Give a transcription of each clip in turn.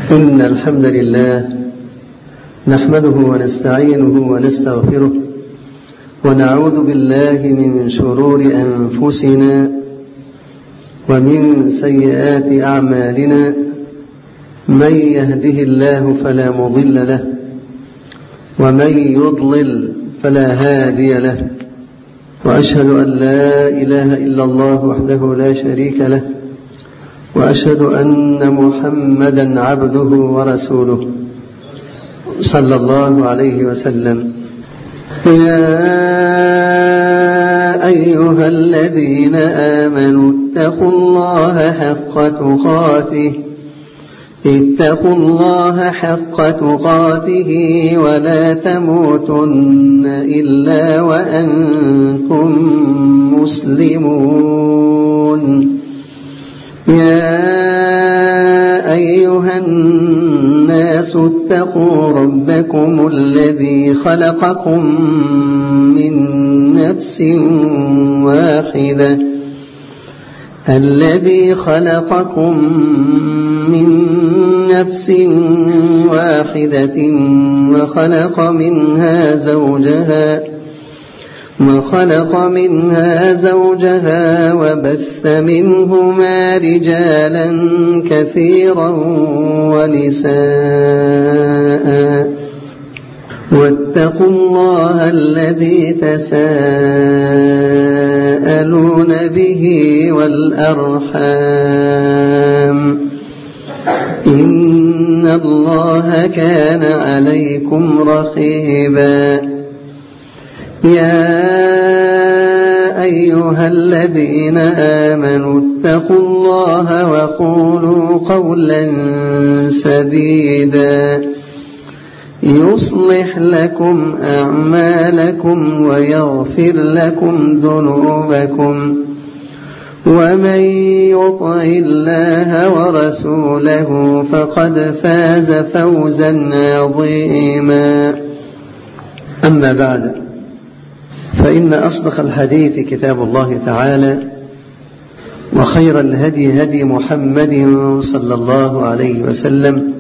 إن الحمد لله نحمده ونستعينه ونستغفره ونعوذ بالله من شرور أنفسنا ومن سيئات أعمالنا. من يهده الله فلا مضل له ومن يضلل فلا هادي له، وأشهد أن لا إله إلا الله وحده لا شريك له، وأشهد أن محمدا عبده ورسوله صلى الله عليه وسلم. يا أيها الذين آمنوا اتقوا الله حق تقاته ولا تموتن إلا وأنتم مسلمون. يا أيها الناس اتقوا ربكم الذي خلقكم من نفس واحدة وخلق منها زوجها وبث منهما رجالا كثيرا ونساء، واتقوا الله الذي تساءلون به والأرحام، إن الله كان عليكم رقيبا. يا أيها الذين آمنوا اتقوا الله وقولوا قولا سديدا يصلح لكم أعمالكم ويغفر لكم ذنوبكم، ومن يطع الله ورسوله فقد فاز فوزا عظيما. أما بعد، فإن أصدق الحديث كتاب الله تعالى، وخير الهدي هدي محمد صلى الله عليه وسلم،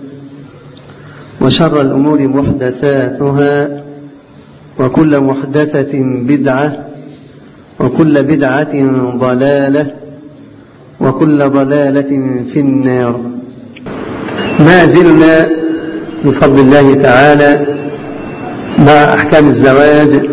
وشر الأمور محدثاتها، وكل محدثة بدعة، وكل بدعة ضلالة، وكل ضلالة في النار. ما زلنا بفضل الله تعالى مع أحكام الزواج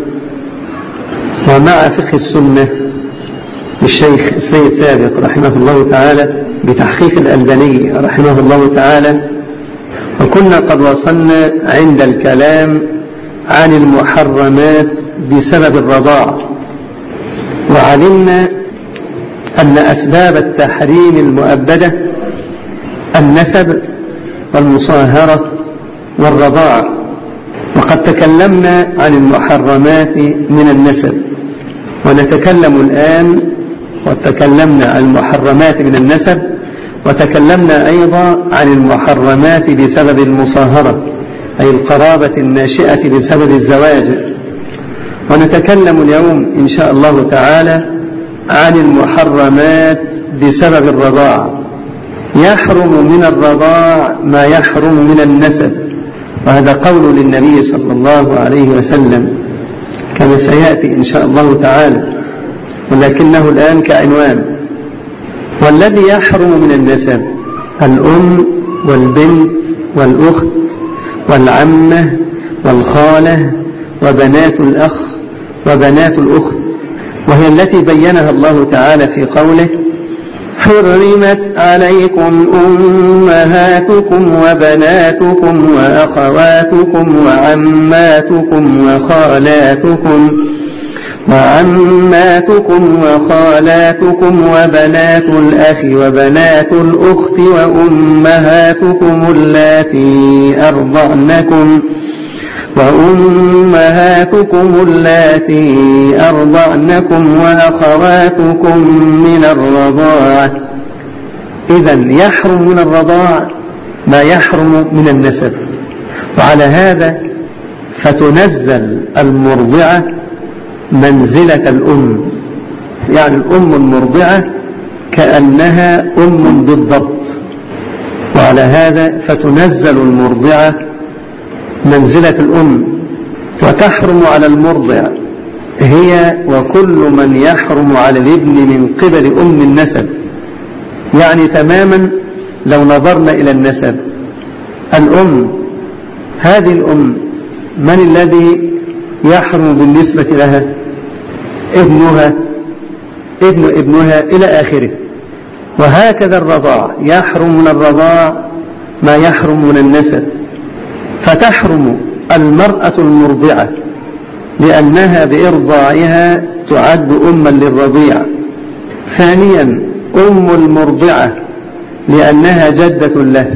ومع فقه السنة للشيخ السيد سابق رحمه الله تعالى بتحقيق الألباني رحمه الله تعالى، وكنا قد وصلنا عند الكلام عن المحرمات بسبب الرضاعة، وعلمنا أن أسباب التحريم المؤبدة النسب والمصاهرة والرضاعة، وقد تكلمنا عن المحرمات من النسب، ونتكلم الآن وتكلمنا عن المحرمات من النسب، وتكلمنا أيضا عن المحرمات بسبب المصاهرة أي القرابة الناشئة بسبب الزواج، ونتكلم اليوم إن شاء الله تعالى عن المحرمات بسبب الرضاعة. يحرم من الرضاع ما يحرم من النسب، وهذا قول للنبي صلى الله عليه وسلم كما سيأتي إن شاء الله تعالى، ولكنه الآن كعنوان. والذي يحرم من النسب الأم والبنت والأخت والعمة والخالة وبنات الأخ وبنات الأخت، وهي التي بينها الله تعالى في قوله: حرمت عليكم أمهاتكم وبناتكم وأخواتكم وعماتكم وخالاتكم وبنات الأخ وبنات الأخت وأمهاتكم اللاتي أرضعنكم وأخواتكم من الرضاعة. إذن يحرم من الرضاع ما يحرم من النسب، وعلى هذا فتنزل المرضعة منزلة الأم، يعني الأم المرضعة كأنها أم بالضبط. وعلى هذا فتنزل المرضعة منزلة الأم، وتحرم على المرضع هي وكل من يحرم على الابن من قبل أم النسب. يعني تماما لو نظرنا إلى النسب، الأم، هذه الأم من الذي يحرم بالنسبة لها؟ ابنها، ابن ابنها إلى آخره. وهكذا الرضاع، يحرم من الرضاع ما يحرم من النسب. فتحرم المرأة المرضعة لأنها بإرضاعها تعد أما للرضيع. ثانيا أم المرضعة لأنها جدة له.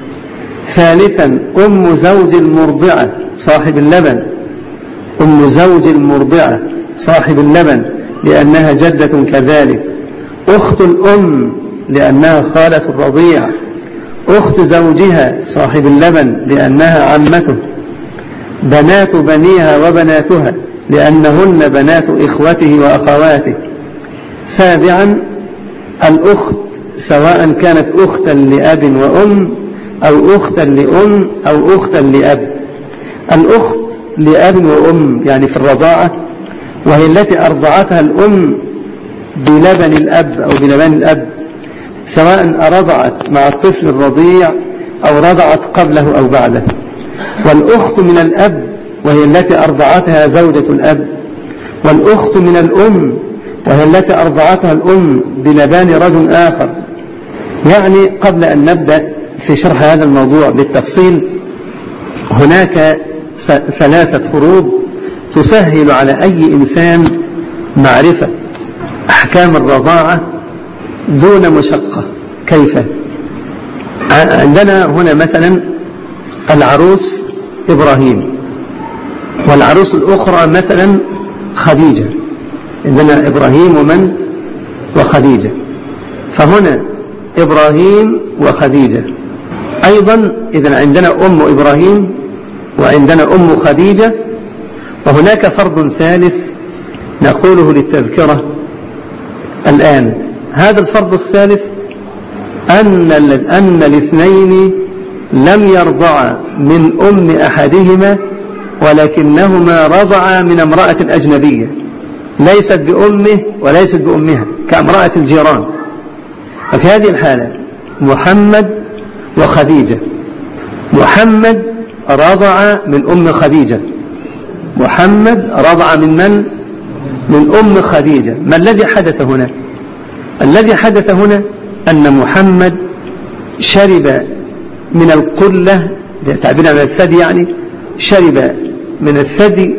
ثالثا أم زوج المرضعة صاحب اللبن، أم زوج المرضعة صاحب اللبن لأنها جدة كذلك. أخت الأم لأنها خالة الرضيع. أخت زوجها صاحب اللبن لأنها عمته. بنات بنيها وبناتها لأنهن بنات إخوته وأخواته. سابعا الأخت سواء كانت أختا لأب وأم أو أختا لأم أو أختا لأب. الأخت لأب وأم يعني في الرضاعة، وهي التي أرضعتها الأم بلبن الأب أو بلبن الأب، سواء رضعت مع الطفل الرضيع أو رضعت قبله أو بعده. والأخت من الأب وهي التي أرضعتها زوجة الأب. والأخت من الأم وهي التي أرضعتها الأم بلبان رجل آخر. يعني قبل أن نبدأ في شرح هذا الموضوع بالتفصيل، هناك 3 فروض تسهل على أي إنسان معرفة أحكام الرضاعة دون مشقة. كيف؟ عندنا هنا مثلا العروس إبراهيم، والعروس الأخرى مثلا خديجة. عندنا إبراهيم ومن؟ وخديجة. فهنا إبراهيم وخديجة أيضا. إذن عندنا أم إبراهيم وعندنا أم خديجة. وهناك فرض ثالث نقوله للتذكرة الآن. هذا الفرض الثالث أن الاثنين لم يرضعا من أم أحدهما، ولكنهما رضعا من امرأة أجنبية ليست بأمه وليست بأمها، كامرأة الجيران. ففي هذه الحالة محمد وخديجة، محمد رضع من أم خديجة، محمد رضع من أم خديجة. ما الذي حدث هنا؟ الذي حدث هنا أن محمد شرب من القلة، تعبير عن الثدي، يعني شرب من الثدي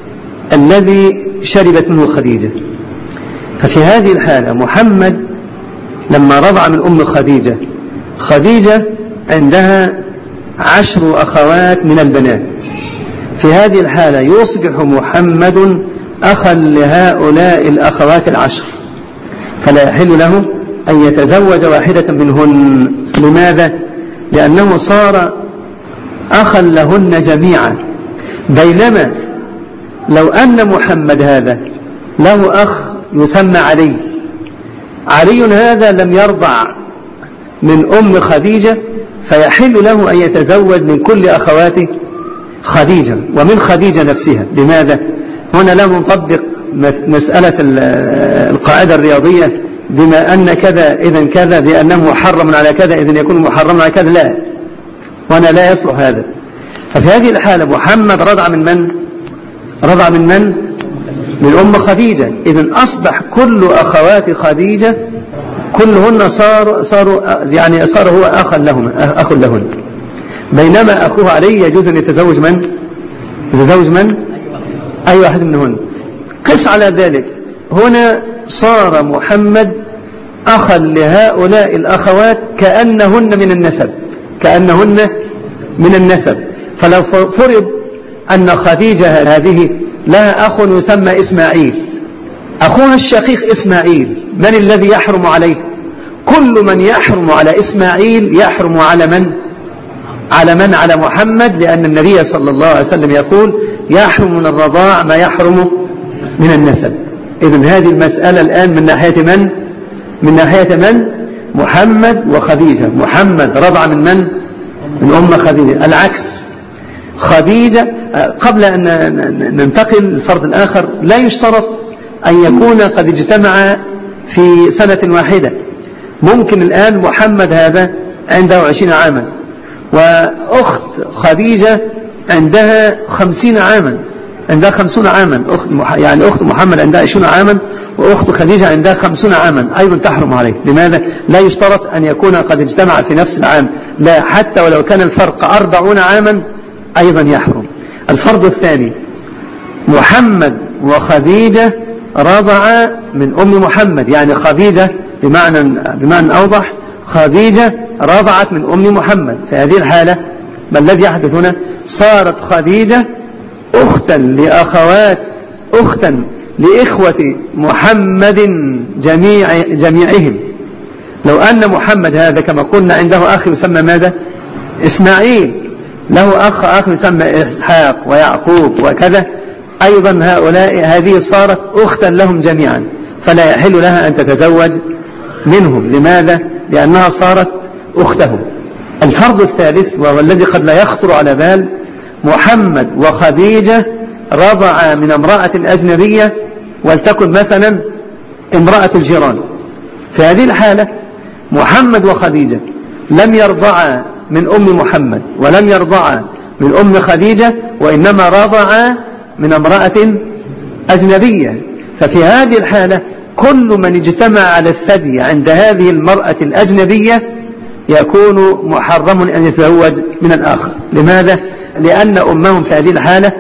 الذي شربت منه خديجة. ففي هذه الحالة محمد لما رضع من أم خديجة، خديجة عندها 10 أخوات من البنات. في هذه الحالة يصبح محمد أخا لهؤلاء الأخوات 10، فلا يحل له أن يتزوج واحدة منهن. لماذا؟ لأنه صار أخا لهن جميعا. بينما لو أن محمد هذا له أخ يسمى علي، علي هذا لم يرضع من أم خديجة، فيحل له أن يتزوج من كل أخوات خديجة ومن خديجة نفسها. لماذا؟ هنا لا نطبق مسألة القاعدة الرياضية بما أن كذا إذن كذا، بأنه محرم على كذا إذن يكون محرم على كذا. لا، هنا لا يصلح هذا. ففي هذه الحالة محمد رضع من من؟ رضع من من؟ من أم خديجة. إذن أصبح كل أخوات خديجة كلهن صار هو أخ لهن. بينما أخوه علي يجوز أن يتزوج من؟ يتزوج من؟ أي واحد منهن. قس على ذلك، هنا صار محمد أخا لهؤلاء الأخوات كأنهن من النسب، كأنهن من النسب. فلو فرض أن خديجة هذه لها أخ يسمى إسماعيل، أخوها الشقيق إسماعيل، من الذي يحرم عليه؟ كل من يحرم على إسماعيل يحرم على من؟ على محمد، لأن النبي صلى الله عليه وسلم يقول يحرم من الرضاع ما يحرم من النسب. إذن هذه المسألة الآن من ناحية من؟ من ناحية من؟ محمد وخديجة. محمد رضع من من؟ من أم خديجة. العكس خديجة. قبل أن ننتقل للفرض الآخر، لا يشترط أن يكون قد اجتمع في سنة واحدة. ممكن الآن محمد هذا عنده 20 عاما، وأخت خديجة عندها 50 عاما، عندها 50 عاما، يعني أخت محمد عندها 20 عاما وأخت خديجة عندها 50 عاما، أيضا تحرم عليه. لماذا؟ لا يشترط أن يكون قد اجتمع في نفس العام، لا، حتى ولو كان الفرق 40 عاما أيضا يحرم. الفرض الثاني، محمد وخديجة رضع من أم محمد، يعني خديجة بمعنى أوضح، خديجة رضعت من أم محمد. في هذه الحالة ما الذي يحدث هنا؟ صارت خديجة أختا لإخوة محمد جميعهم. لو أن محمد هذا كما قلنا عنده أخ يسمى ماذا؟ إسماعيل، له أخ يسمى إسحاق ويعقوب وكذا، أيضا هذه صارت أختا لهم جميعا، فلا يحل لها أن تتزوج منهم. لماذا؟ لأنها صارت أختهم. الفرض الثالث، وهو الذي قد لا يخطر على بال، محمد وخديجة رضع من امرأة أجنبية، ولتكن مثلا امرأة الجيران. في هذه الحالة محمد وخديجة لم يرضعا من أم محمد ولم يرضعا من أم خديجة، وإنما رضعا من امرأة أجنبية. ففي هذه الحالة كل من اجتمع على الثدي عند هذه المرأة الأجنبية يكون محرم أن يتزوج من الآخر. لماذا؟ لأن أمهم في هذه الحالة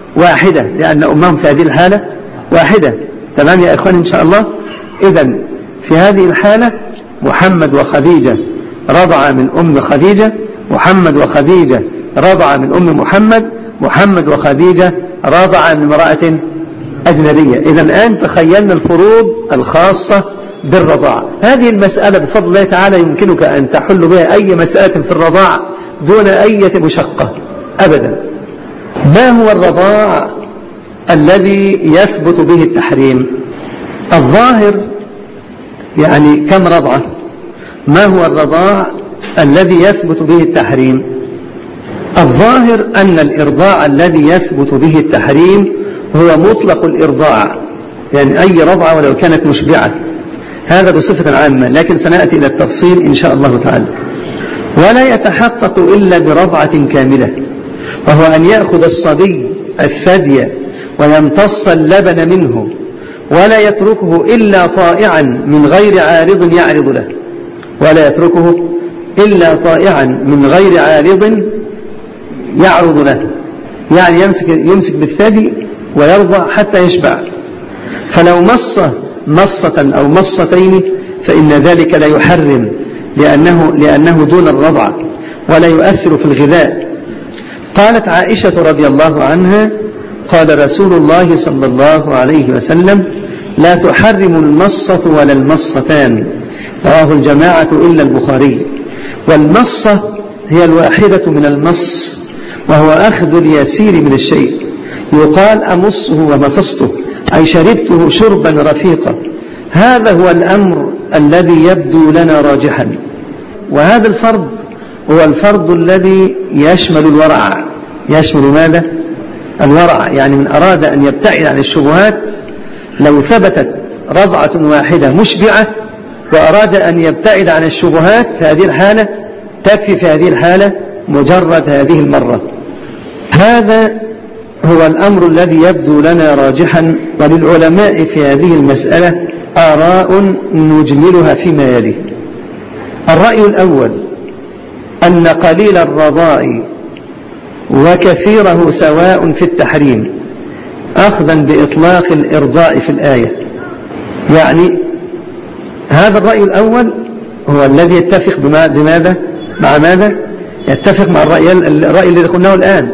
واحدة. تمام يا إخوان إن شاء الله؟ إذن في هذه الحالة محمد وخديجة رضع من أم خديجة، محمد وخديجة رضع من أم محمد وخديجة رضع من امرأة أجنبية. إذن الآن تخيلنا الفروض الخاصة بالرضاعة. هذه المسألة بفضل الله تعالى يمكنك أن تحل بها أي مسألة في الرضاعة دون أي مشقة أبدا. ما هو الرضاع الذي يثبت به التحريم؟ الظاهر يعني كم رضعة؟ ما هو الرضاع الذي يثبت به التحريم؟ الظاهر أن الإرضاع الذي يثبت به التحريم هو مطلق الإرضاع، يعني أي رضعة ولو كانت مشبعة، هذا بصفة عامة، لكن سنأتي إلى التفصيل إن شاء الله تعالى. ولا يتحقق إلا برضعة كاملة، وهو أن يأخذ الصبي الثدي ويمتص اللبن منه، ولا يتركه إلا طائعا من غير عارض يعرض له، ولا يتركه إلا طائعا من غير عارض يعرض له، يعني يمسك بالثدي ويرضع حتى يشبع. فلو مصة أو مصتين فإن ذلك لا يحرم، لأنه دون الرضع ولا يؤثر في الغذاء. قالت عائشة رضي الله عنها: قال رسول الله صلى الله عليه وسلم: لا تحرم المصة ولا المصتان، رواه الجماعة إلا البخاري. والمصة هي الواحدة من المص، وهو أخذ اليسير من الشيء، يقال أمصه ومصصته، أي شربته شربا رفيقا. هذا هو الأمر الذي يبدو لنا راجحا، وهذا الفرض هو الفرض الذي يشمل الورع. يشمل ماذا؟ الورع، يعني من أراد أن يبتعد عن الشبهات، لو ثبتت رضعة واحدة مشبعة وأراد أن يبتعد عن الشبهات، في هذه الحالة تكفي في هذه الحالة مجرد هذه المرة. هذا هو الأمر الذي يبدو لنا راجحا. وللعلماء في هذه المسألة آراء نجملها فيما يلي. الرأي الأول أن قليل الرضاع وكثيره سواء في التحريم، أخذا بإطلاق الإرضاء في الآية. يعني هذا الرأي الأول هو الذي يتفق بماذا؟ مع ماذا؟ يتفق مع الرأي الذي قلناه الآن.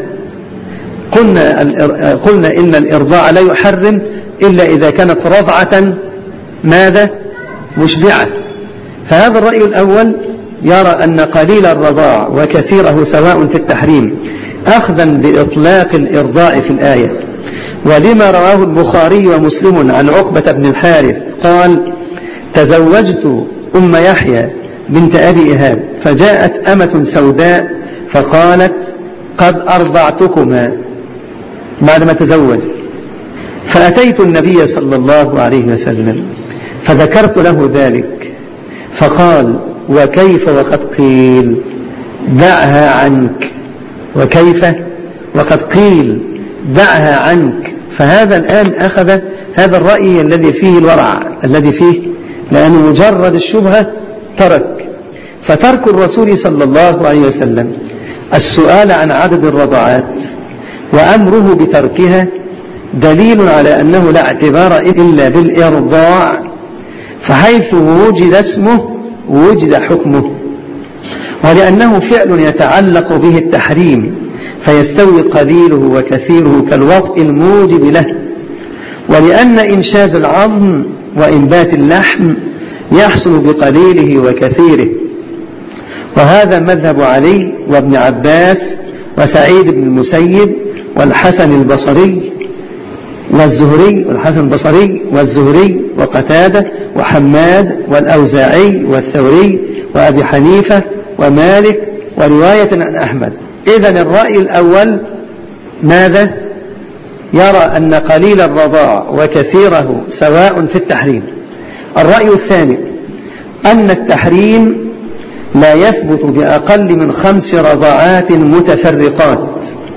قلنا إن الإرضاع لا يحرم إلا إذا كانت رضعة ماذا؟ مشبعة. فهذا الرأي الأول يرى أن قليل الرضاع وكثيره سواء في التحريم، أخذا بإطلاق الإرضاء في الآية. ولما رواه البخاري ومسلم عن عقبة بن الحارث قال: تزوجت أم يحيى بنت أبي إيهاب، فجاءت أمة سوداء فقالت قد أرضعتكما بعدما تزوج. فأتيت النبي صلى الله عليه وسلم فذكرت له ذلك، فقال وكيف وقد قيل دعها عنك، وكيف وقد قيل دعها عنك. فهذا الآن أخذ هذا الرأي الذي فيه الورع، الذي فيه لأنه مجرد الشبهة ترك. فترك الرسول صلى الله عليه وسلم السؤال عن عدد الرضعات وأمره بتركها دليل على أنه لا اعتبار إلا بالإرضاع، فحيث وجد اسمه وجد حكمه، ولأنه فعل يتعلق به التحريم فيستوي قليله وكثيره كالوطء الموجب له، ولأن إنشاز العظم وإنبات اللحم يحصل بقليله وكثيره. وهذا مذهب علي وابن عباس وسعيد بن المسيب والحسن البصري والزهري وقتادة وحماد والأوزاعي والثوري وأبي حنيفة ومالك ورواية عن أحمد. إذن الرأي الأول ماذا؟ يرى أن قليل الرضاع وكثيره سواء في التحريم. الرأي الثاني أن التحريم لا يثبت بأقل من 5 رضاعات متفرقات،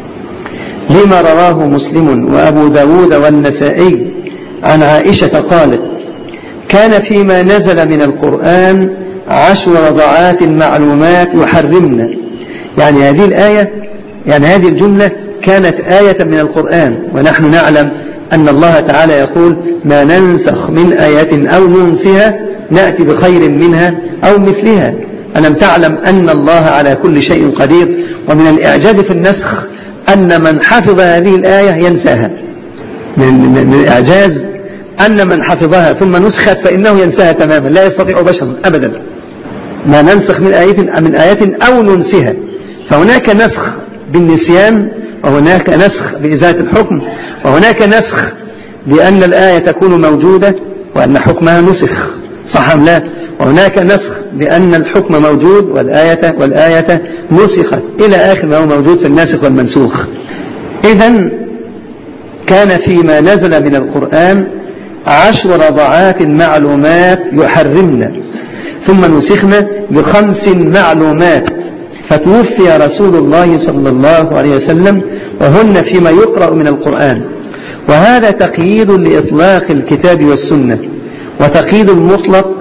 لما رواه مسلم وأبو داود والنسائي عن عائشة قالت كان فيما نزل من القرآن 10 رضاعات معلومات يحرمن. يعني هذه الآية، يعني هذه الجملة كانت آية من القرآن، ونحن نعلم أن الله تعالى يقول ما ننسخ من آية أو ننسها نأتي بخير منها أو مثلها. ألم تعلم أن الله على كل شيء قدير؟ ومن الإعجاز في النسخ أن من حفظ هذه الآية ينساها، من الإعجاز أن من حفظها ثم نسخت فإنه ينساها تماما، لا يستطيع بشر أبدا. ما ننسخ من آية أو ننسها، فهناك نسخ بالنسيان، وهناك نسخ بإزالة الحكم، وهناك نسخ بأن الآية تكون موجودة وأن حكمها نسخ، صح أم لا؟ وهناك نسخ بأن الحكم موجود والآية نسخت إلى آخر ما هو موجود في الناسخ والمنسوخ. إذن كان فيما نزل من القرآن 10 رضعات معلومات يحرمن، ثم نسخنا ب5 معلومات، فتوفي رسول الله صلى الله عليه وسلم وهن فيما يقرأ من القرآن. وهذا تقييد لإطلاق الكتاب والسنة، وتقييد المطلق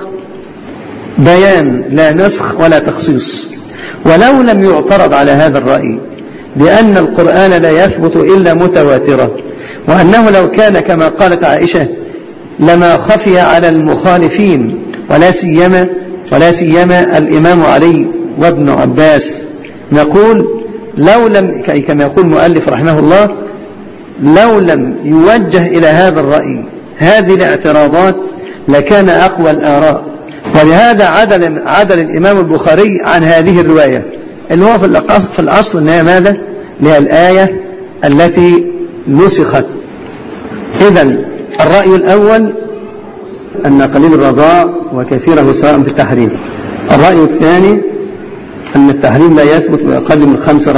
بيان لا نسخ ولا تخصيص. ولو لم يعترض على هذا الرأي بأن القرآن لا يثبت إلا متواترا، وأنه لو كان كما قالت عائشة لما خفي على المخالفين، ولا سيما الإمام علي وابن عباس، نقول لو لم، كما يقول المؤلف رحمه الله، لو لم يوجه إلى هذا الرأي هذه الاعتراضات لكان أقوى الآراء. ولهذا عدل الإمام البخاري عن هذه الرواية اللي هو في الأصل أنها ماذا؟ لها الآية التي نسخت. إذن الرأي الأول أن قليل الرضاع وكثيره سواء في التحريم. الرأي الثاني أن التحريم لا يثبت بأقل من 5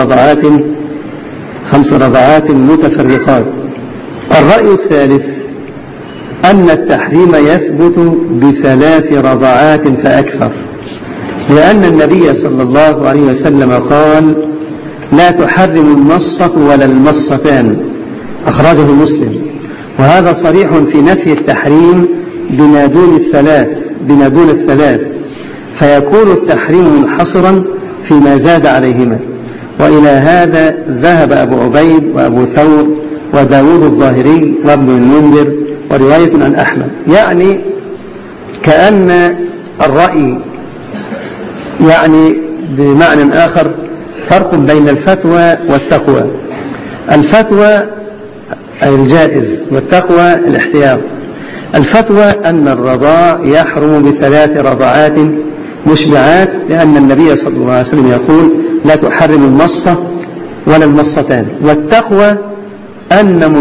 رضعات متفرقات. الرأي الثالث أن التحريم يثبت ب3 رضعات فأكثر، لأن النبي صلى الله عليه وسلم قال لا تحرم المصة ولا المصتان، أخرجه مسلم. وهذا صريح في نفي التحريم بما دون الثلاث، فيكون التحريم منحصرا فيما زاد عليهما. وإلى هذا ذهب أبو عبيد وأبو ثور وداود الظاهري وابن المنذر ورواية عن أحمد. يعني كأن الرأي يعني بمعنى آخر فرق بين الفتوى والتقوى. الفتوى الجائز والتقوى الاحتياط. الفتوى أن الرضاع يحرم ب3 رضعات مشبعات، لأن النبي صلى الله عليه وسلم يقول لا تحرم المصة ولا المصتان. والتقوى أن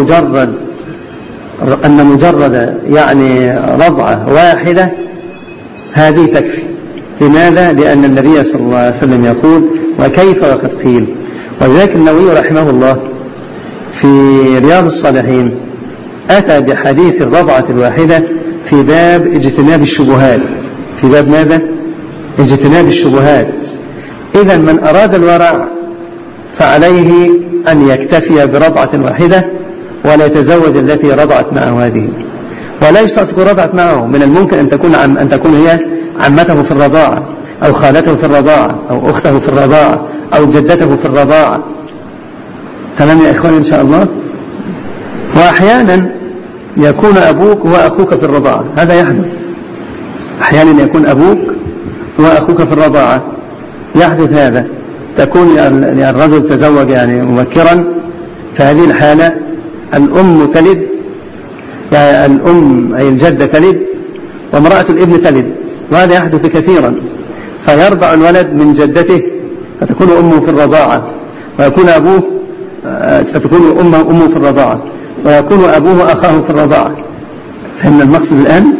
مجرد يعني رضعة واحدة هذه تكفي، لماذا؟ لأن النبي صلى الله عليه وسلم يقول وكيف وقد قيل. ولذلك النووي رحمه الله في رياض الصالحين أتى بحديث الرضعة الواحدة في باب اجتناب الشبهات. في باب ماذا؟ اجتناب الشبهات. إذا من أراد الورع فعليه أن يكتفي برضعة واحدة ولا يتزوج التي رضعت معه هذه، ولا يشترط تكون رضعت معه. من الممكن أن تكون هي عمته في الرضاعة أو خالته في الرضاعة أو أخته في الرضاعة أو جدته في الرضاعة. تمام يا إخواني إن شاء الله. وأحيانا يكون أبوك وأخوك في الرضاعة، هذا يحدث. أحيانا يكون أبوك وأخوك في الرضاعة، يحدث هذا. تكون الرجل تزوج يعني مبكرا، فهذه الحالة الأم تلد، يعني الأم أي الجدة تلد وامرأة الابن تلد، وهذا يحدث كثيرا. فيرضع الولد من جدته فتكون أمه في الرضاعة، ويكون أبوه فتكون أمه في الرضاعة، ويكون أبوه أخاه في الرضاعة. فإن المقصد الآن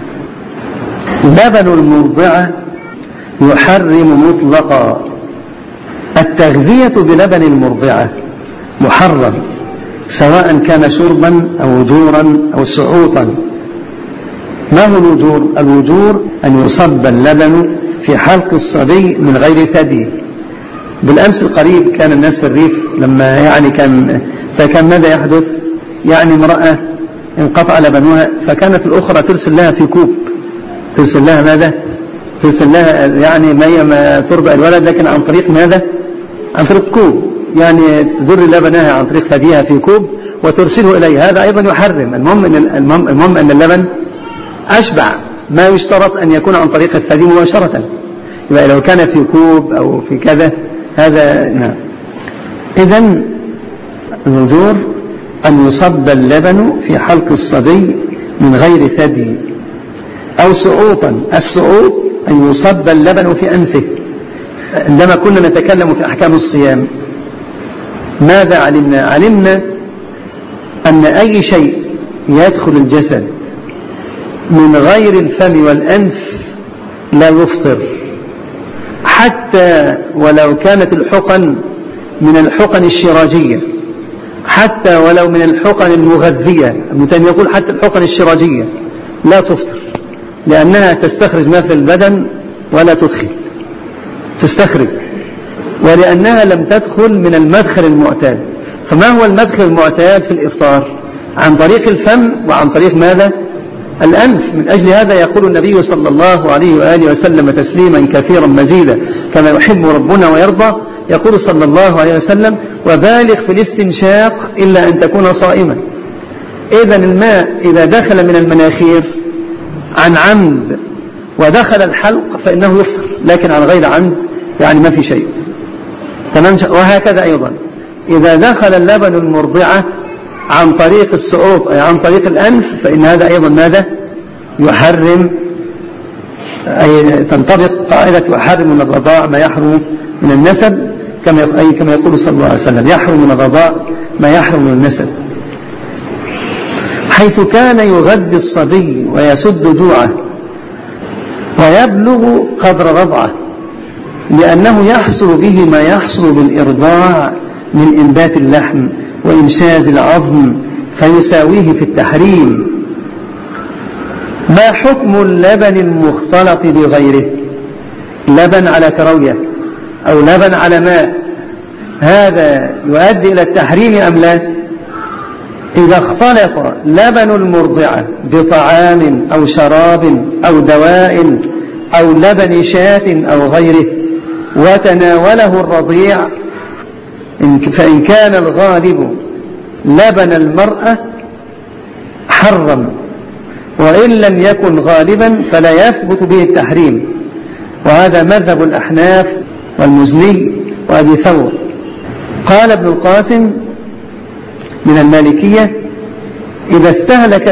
لبن المرضعة يحرم مطلقا. التغذية بلبن المرضعة محرم، سواء كان شربا أو وجورا أو سعوطا. ما هو الوجور؟ الوجور أن يصب اللبن في حلق الصبي من غير ثدي. بالأمس القريب كان الناس في الريف لما يعني فكان ماذا يحدث؟ يعني امرأة انقطع لبنها، فكانت الأخرى ترسل لها في كوب، ترسل لها ماذا؟ ترسل لها يعني ما ترضع الولد، لكن عن طريق ماذا؟ عن طريق كوب، يعني تدر لبنها عن طريق ثديها في كوب وترسله إليه. هذا أيضا يحرم. المهم أن اللبن أشبع، ما يشترط أن يكون عن طريق الثدي مباشرة. يبقى لو كان في كوب أو في كذا هذا نعم. إذن الوجور أن يصب اللبن في حلق الصبي من غير ثدي أو سعوطا. السعوط أن يصب اللبن في أنفه. عندما كنا نتكلم في أحكام الصيام ماذا علمنا؟ علمنا أن أي شيء يدخل الجسد من غير الفم والأنف لا يفطر، حتى ولو كانت الحقن من الحقن الشراجية، حتى ولو من الحقن المغذية. ابن تيمية يقول حتى الحقن الشراجية لا تفطر، لأنها تستخرج ما في البدن ولا تدخل، تستخرج، ولأنها لم تدخل من المدخل المعتاد. فما هو المدخل المعتاد في الإفطار؟ عن طريق الفم وعن طريق ماذا؟ الأنف. من أجل هذا يقول النبي صلى الله عليه وآله وسلم تسليما كثيرا مزيدا كما يحب ربنا ويرضى. يقول صلى الله عليه وسلم وبالغ في الاستنشاق إلا أن تكون صائما. إذن الماء إذا دخل من المناخير عن عمد ودخل الحلق فإنه يفطر، لكن عن غير عمد يعني ما في شيء. تمام. وهكذا أيضا إذا دخل اللبن المرضعة عن طريق السعوط أي عن طريق الأنف فإن هذا أيضا ماذا؟ يحرم، أي تنطبق قاعدة يحرم من الرضاع ما يحرم من النسب، كما يقول صلى الله عليه وسلم يحرم من الرضاع ما يحرم من النسب. حيث كان يغذي الصبي ويسد جوعه ويبلغ قدر رضعه، لأنه يحصل به ما يحصل بالإرضاع من إنبات اللحم وإنشاز العظم فيساويه في التحريم. ما حكم اللبن المختلط بغيره؟ لبن على كروية أو لبن على ماء، هذا يؤدي إلى التحريم أم لا؟ إذا اختلط لبن المرضعة بطعام أو شراب أو دواء أو لبن شاة أو غيره وتناوله الرضيع، فإن كان الغالب لبن المرأة حرم، وإن لم يكن غالبا فلا يثبت به التحريم. وهذا مذهب الأحناف والمزني وأبي ثور. قال ابن القاسم من المالكية إذا استهلك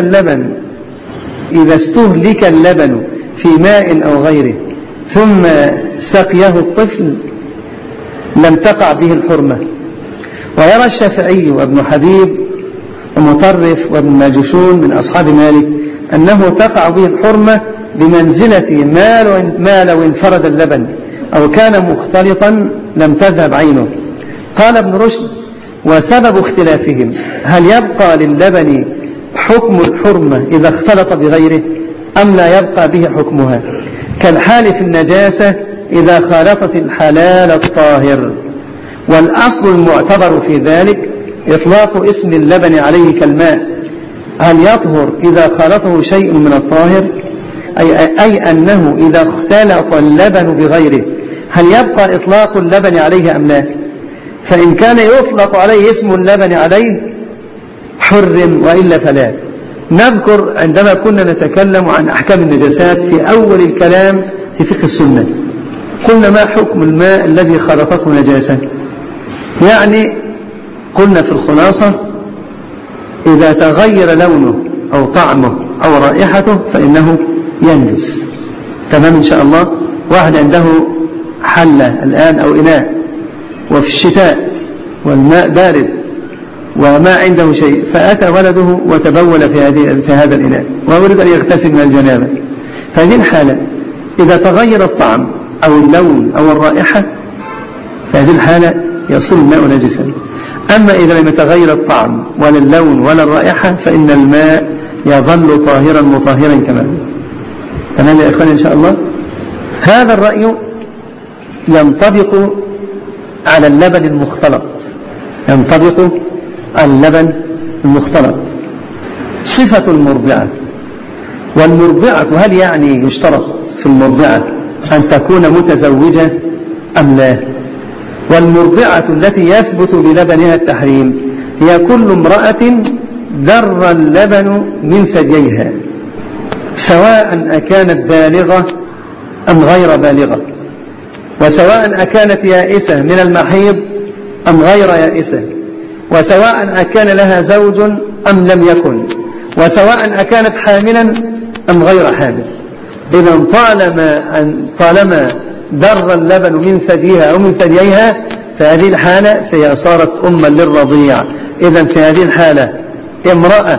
اللبن في ماء أو غيره ثم سقيه الطفل لم تقع به الحرمة. ويرى الشافعي وابن حبيب ومطرف وابن ماجشون من أصحاب مالك أنه تقع به الحرمة بمنزلة ما لو انفرد اللبن أو كان مختلطا لم تذهب عينه. قال ابن رشد: وسبب اختلافهم هل يبقى للبن حكم الحرمة إذا اختلط بغيره أم لا يبقى به حكمها، كالحال في النجاسة إذا خالطت الحلال الطاهر. والأصل المعتبر في ذلك إطلاق اسم اللبن عليه كالماء، هل يطهر إذا خالطه شيء من الطاهر، أي أنه إذا اختلط اللبن بغيره هل يبقى إطلاق اللبن عليه أم لا؟ فإن كان يطلق عليه اسم اللبن عليه حرم، وإلا فلا. نذكر عندما كنا نتكلم عن أحكام النجاسات في أول الكلام في فقه السنة قلنا: ما حكم الماء الذي خلطته نجاسة؟ يعني قلنا في الخلاصة: إذا تغير لونه أو طعمه أو رائحته فإنه ينجس. تمام إن شاء الله. واحد عنده حلة الآن أو إناء وفي الشتاء والماء بارد وما عنده شيء، فأتى ولده وتبول في هذا الإناء وأريد أن يغتسل من الجنابة، فهذه الحالة إذا تغير الطعم أو اللون أو الرائحة فهذه الحالة يصير الماء نجسا. أما إذا لم يتغير الطعم ولا اللون ولا الرائحة فإن الماء يظل طاهرا مطهرا كما هو. تمام يا إخواني إن شاء الله. هذا الرأي ينطبق على اللبن المختلط، ينطبق على اللبن المختلط. صفة المرضعة، والمرضعة هل يعني يشترط في المرضعة أن تكون متزوجة أم لا؟ والمرضعة التي يثبت بلبنها التحريم هي كل امرأة در اللبن من ثدييها، سواء أكانت بالغة أم غير بالغة، وسواء أكانت يائسة من المحيض أم غير يائسة، وسواء أكان لها زوج أم لم يكن، وسواء أكانت حاملا أم غير حامل. إذن طالما در اللبن من ثديها أو من ثدييها فهذه الحالة فهي صارت أما للرضيع. إذن في هذه الحالة امرأة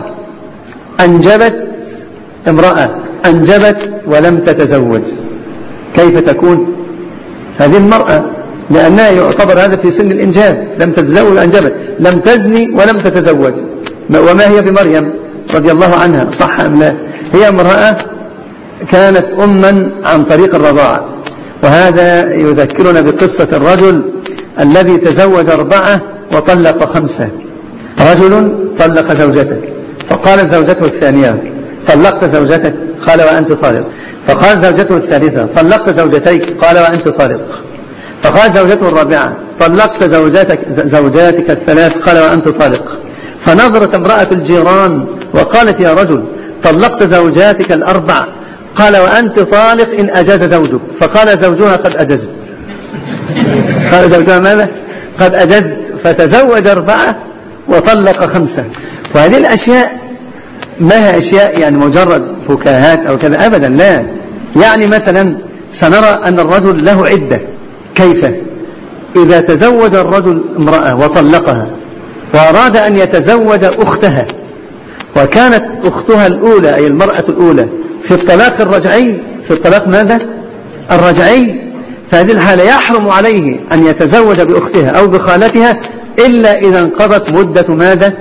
أنجبت ولم تتزوج، كيف تكون هذه المرأة؟ لأنها يعتبر هذا في سن الإنجاب، لم تتزوج أنجبت، لم تزني ولم تتزوج. وما هي بمريم رضي الله عنها، صح أم لا؟ هي امرأة كانت أما عن طريق الرضاعة. وهذا يذكرنا بقصة الرجل الذي تزوج 4 وطلق 5. رجل طلق زوجته فقالت زوجته الثانية: طلقت زوجتك؟ قال: وأنت طالق. فقال زوجته الثالثة: طلقت زوجتيك؟ قال: وأنت طالق. فقال زوجته الرابعة: طلقت زوجاتك الثلاث؟ قال: وأنت طالق. فنظرت امرأة الجيران وقالت: يا رجل، طلقت زوجاتك ال4؟ قال: وأنت طالق إن أجاز زوجك. فقال زوجها: قد أجزت. قال زوجها: ماذا؟ قد أجزت. فتزوج 4 وطلق 5. وهذه الأشياء ما هي أشياء يعني مجرد فكاهات أو كذا، أبدا لا. يعني مثلا سنرى أن الرجل له عدة. كيف؟ إذا تزوج الرجل امرأة وطلقها وأراد أن يتزوج أختها، وكانت أختها الأولى أي المرأة الأولى في الطلاق الرجعي، في الطلاق ماذا؟ الرجعي، فهذه الحالة يحرم عليه أن يتزوج بأختها أو بخالتها إلا إذا انقضت مدة ماذا؟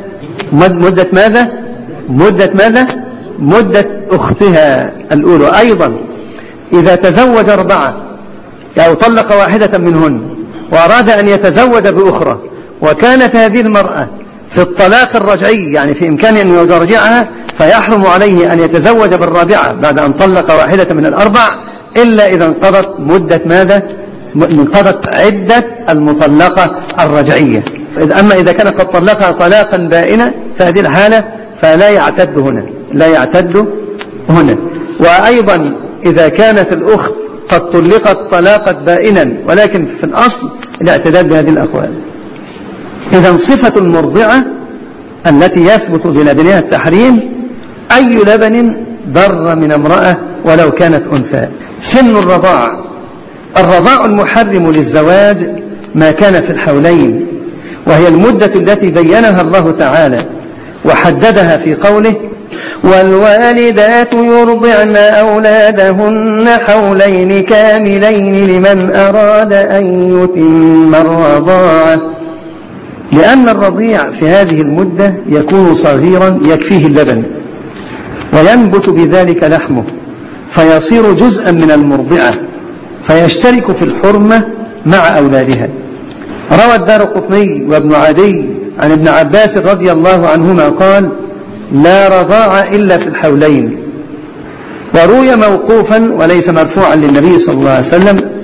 مدة أختها الأولى. أيضا إذا تزوج 4 أو طلق واحدة منهن وأراد أن يتزوج بأخرى وكانت هذه المرأة في الطلاق الرجعي، يعني في إمكانه أن يرجعها، فيحرم عليه أن يتزوج بالرابعة بعد أن طلق واحدة من ال4 إلا إذا انقضت مدة ماذا؟ انقضت عدة المطلقة الرجعية. أما إذا كان قد طلقها طلاقا بائنا فهذه الحالة فلا يعتد هنا، لا يعتد هنا. وأيضا إذا كانت الأخت قد طلقت طلاقا بائنا ولكن في الأصل الاعتداد بهذه الأقوال. إذا صفة المرضعة التي يثبت بلبنها التحريم أي لبن ضر من امرأة ولو كانت أنثى. سن الرضاع المحرم للزواج ما كان في الحولين، وهي المدة التي بينها الله تعالى وحددها في قوله: والوالدات يرضعن أولادهن حولين كاملين لمن أراد أن يتم الرضاعة، لأن الرضيع في هذه المدة يكون صغيرا يكفيه اللبن وينبت بذلك لحمه فيصير جزءا من المرضعة فيشترك في الحرمة مع أولادها. روى الدارقطني وابن عدي عن ابن عباس رضي الله عنهما قال: لا رضاع إلا في الحولين. وروي موقوفا وليس مرفوعا للنبي صلى الله عليه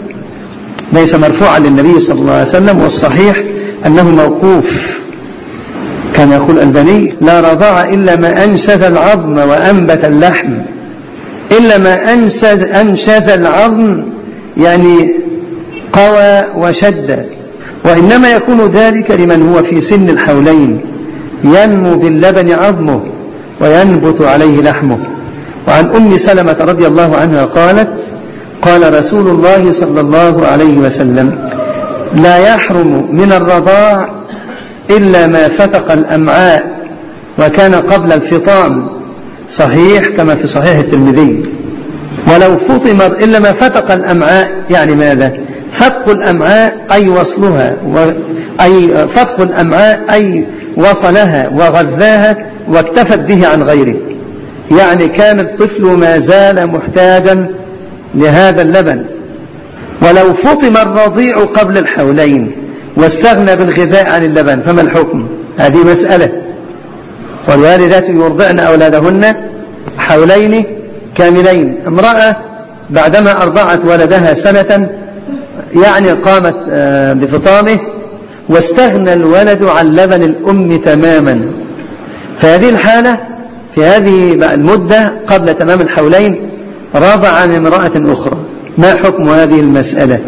وسلم، والصحيح أنه موقوف. كان يقول الألباني: لا رضاع إلا ما أنشز العظم وأنبت اللحم. إلا ما أنشز العظم يعني قوى وشد، وإنما يكون ذلك لمن هو في سن الحولين ينمو باللبن عظمه وينبت عليه لحمه. وعن أم سلمة رضي الله عنها قالت: قال رسول الله صلى الله عليه وسلم: لا يحرم من الرضاع إلا ما فتق الأمعاء وكان قبل الفطام، صحيح كما في صحيح الترمذي. ولو فطم إلا ما فتق الأمعاء يعني ماذا؟ فتق الأمعاء أي وصلها، أي فتق الأمعاء أي وصلها وغذاها واكتفت به عن غيره، يعني كان الطفل ما زال محتاجا لهذا اللبن. ولو فطم الرضيع قبل الحولين واستغنى بالغذاء عن اللبن فما الحكم؟ هذه مسألة. والوالدات يرضعن أولادهن حولين كاملين. امرأة بعدما أرضعت ولدها سنة يعني قامت بفطامه واستغنى الولد عن لبن الأم تماما، فهذه الحالة في هذه المدة قبل تمام الحولين رضع عن امرأة أخرى. ما حكم هذه المسألة؟